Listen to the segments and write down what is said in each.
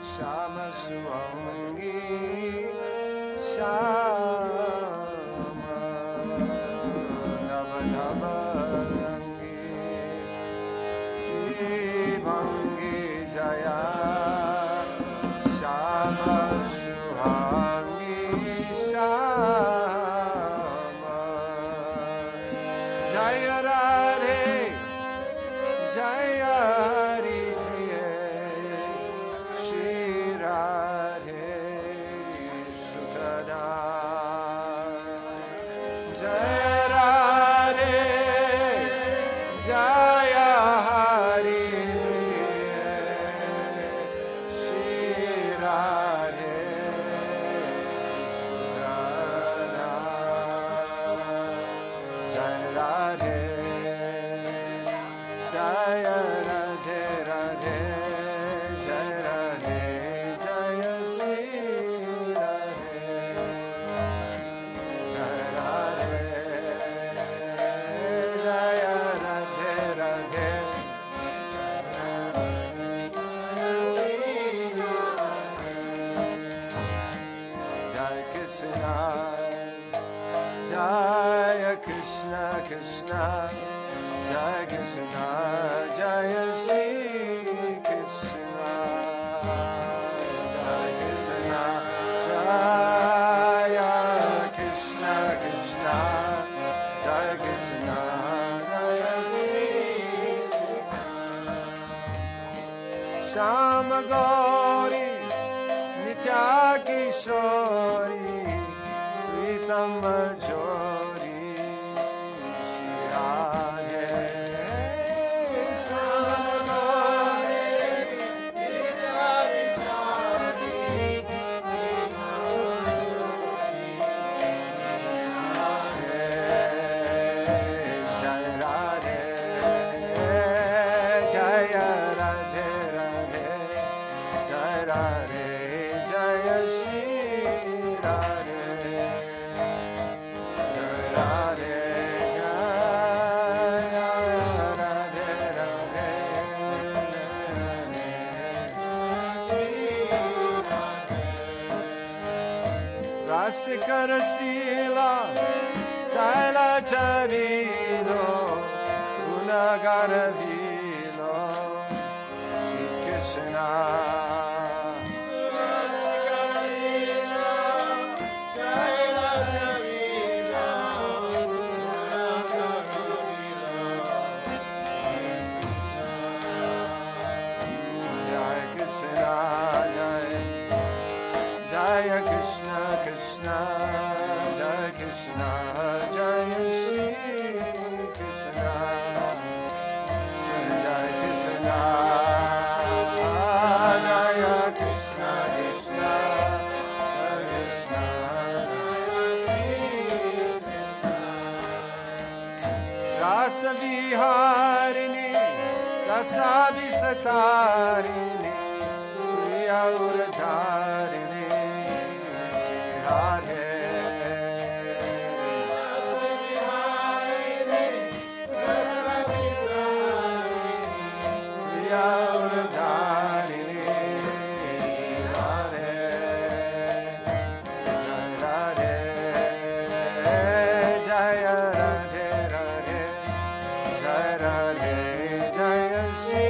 श्याम सुअंगी श्याम नव नव रंगी जीवंगी जया श्याम सुहांगी श्याम जय राधे जय हरि प्रिय श्री राधे सुखदा जय राधे जय हरि प्रिय श्री राधे सुखदा जय राधे जय राधे राधे जय राधे जय श्री राधे जय राधे जय राधे राधे जय कृष्ण कृष्ण जय कृष्ण जय श्री कृष्ण जय कृष्ण जय कृष्ण कृष्ण जय कृष्ण जय श्री श्याम गौरी नित्या किशोरी प्रीतम जोरी रसिकरशीला चैला चरीलो गुणगार भीलो श्री कृष्ण जय कृष्ण कृष्ण जय कृष्ण जय श्री कृष्ण जय कृष्ण जय कृष्ण कृष्ण जय कृष्ण जय श्री कृष्ण रस विहारिणी रसाभिसतारिणी प्रिया उरधारिणी राधे प्रिया उरधारिणी राधे जय राधे राधे जय राधे जय Shri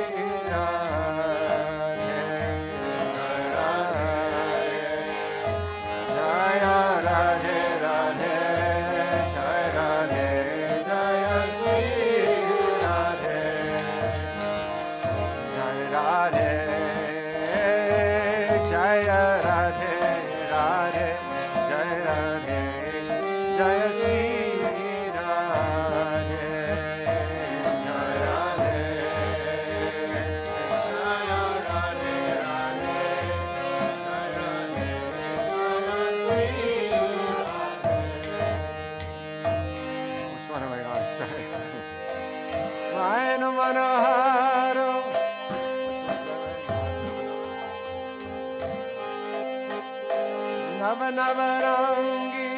Manoharo Nava Navarangi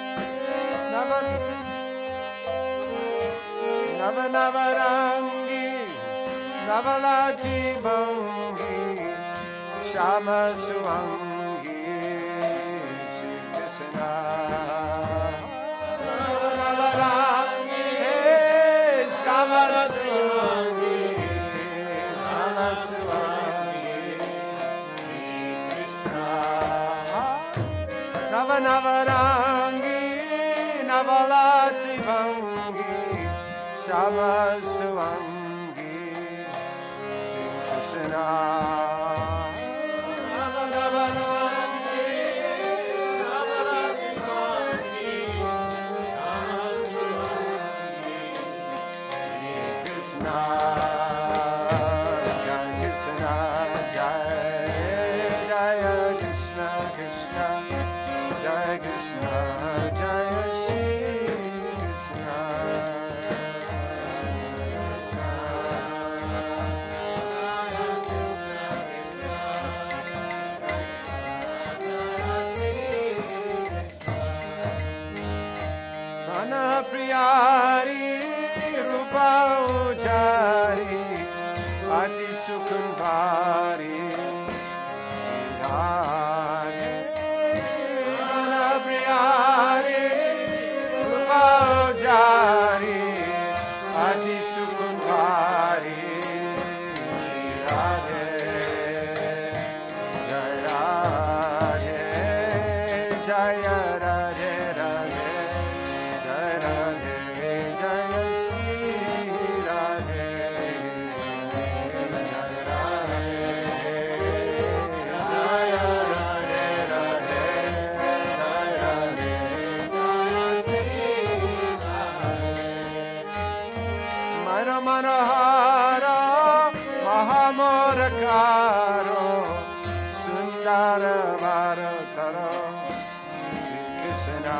Nava Navarangi Navalaji Bangi Shama Suvangi Shri Krishna Navarangi Shama Suvangi Shama Suvangi Shri Krishna Navarangi Navalati Vangi Shama Suvangi Shri Krishna Priyari Rupa Ujari Ati Sukunvari Radhe Mana Priyari Rupa Ujari Ati Sukunvari Radhe Jaya Radhe Jaya Radhe Radhe Manahara Mahamorakaro Sundara Varakaro Shri Krishna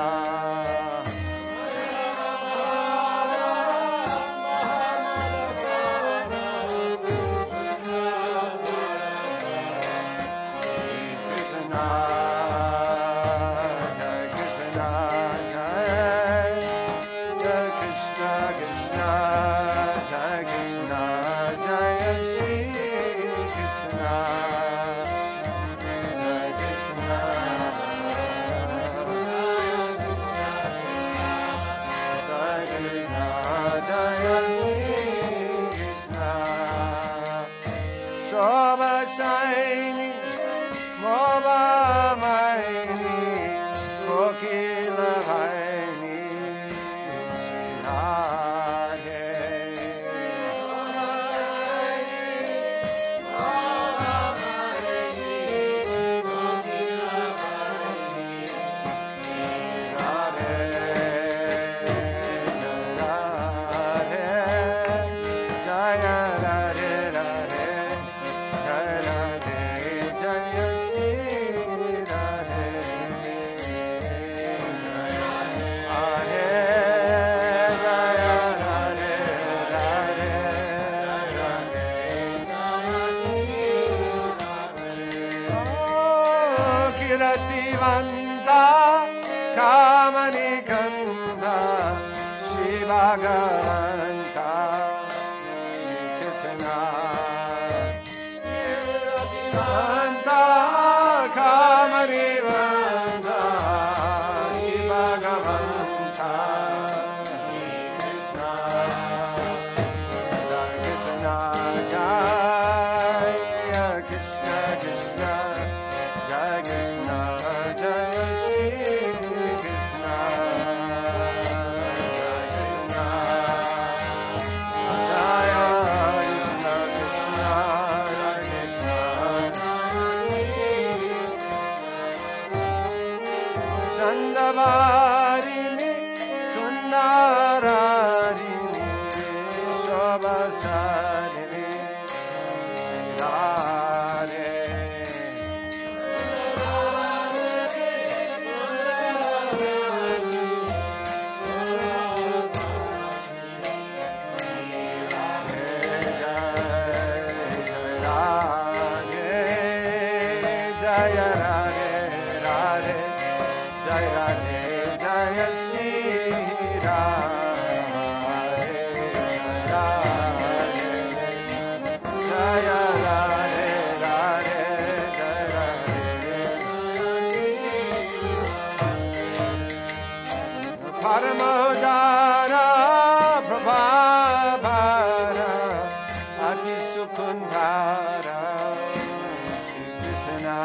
Shine, Moba Maini, Kokila Haini, Radhe. Vanda Kamani Kanda Shiva Garanta Shri Krishna Vanda Kamani Vanda Shiva Garanta Shri Krishna Jaya Krishna Krishna Jaya Krishna Jaya Shri Krishna Jaya Krishna Krishna Jaya Krishna Chandavari Tundarari Shobasari Radhe Jaya Radhe Radhe Jaya Radhe Jaya Shri Radhe Radhe Jaya Radhe Sukundara Shri Krishna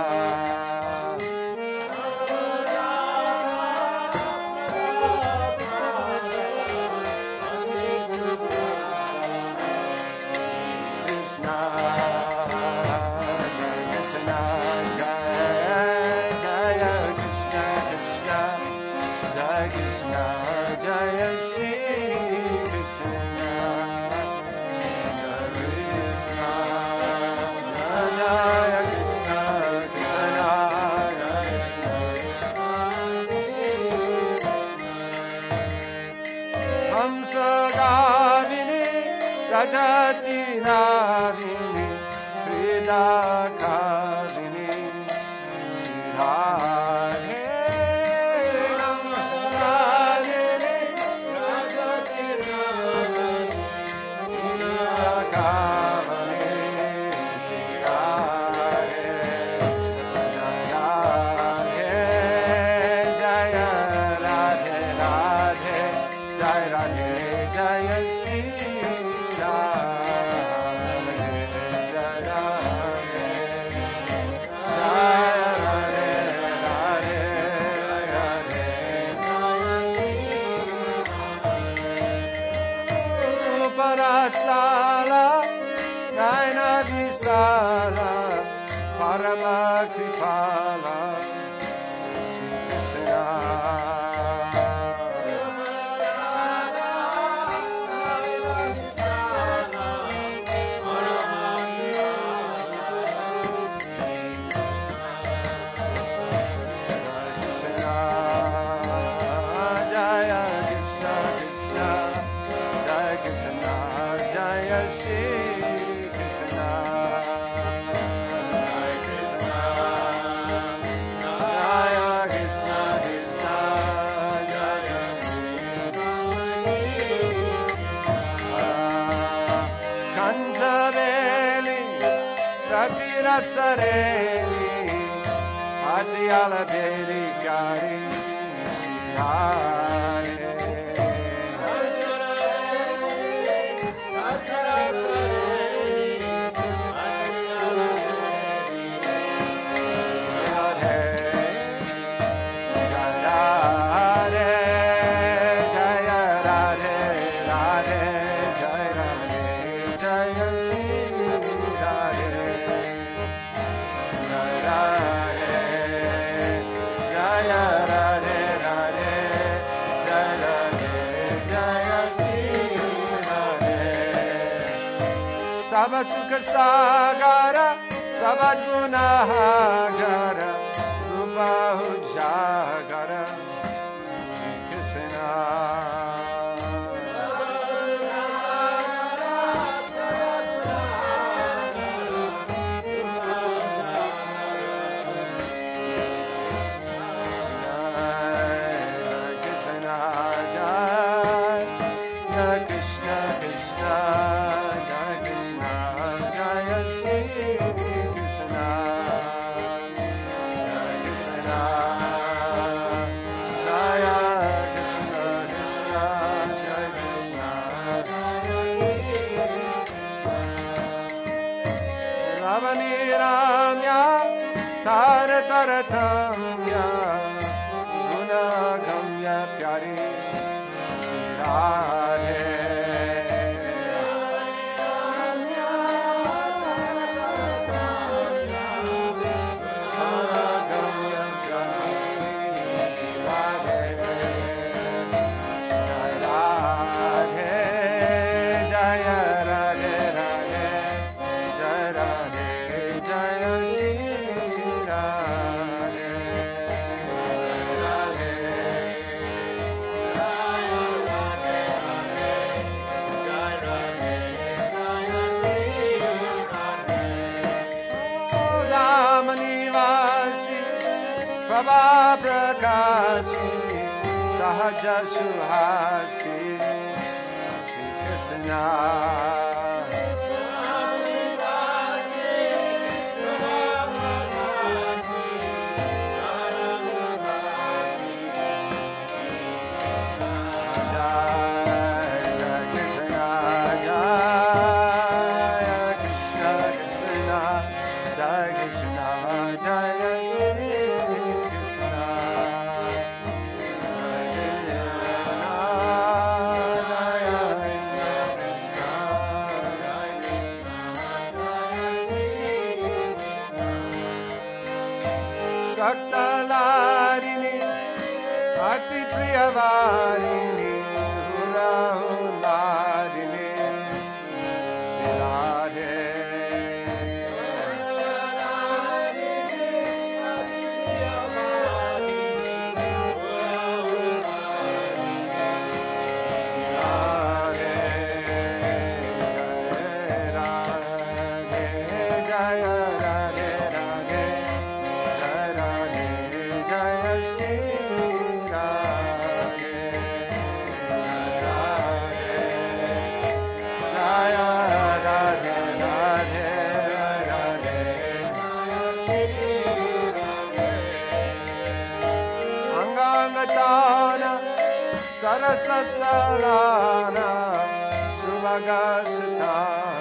Rajati Navini Frida Kavini Radhe Navini Rajati Navini Frida Kavini Radhe Jaya Radhe Radhe Jaya Radhe Jaya Shri Parama Kripala Shri Krishna Jaya Krishna Krishna Jaya Krishna Jaya Shri Krishna Sareli, Adriala Beli Gari, Shihare. Sabasukha Sagara, Sabadgunahagara, Rupa Ujagara, Shri Krishna. Taratamya Gunagamya Pyari Radhe Prabha Prakashi Sahaja Suhasi Shri Krishna Jaya Krishna Jaya Krishna Saktaladini, Ati Priyavarini, Hula Huladini, Shri Radhe. Sarasa Salana Sulagasana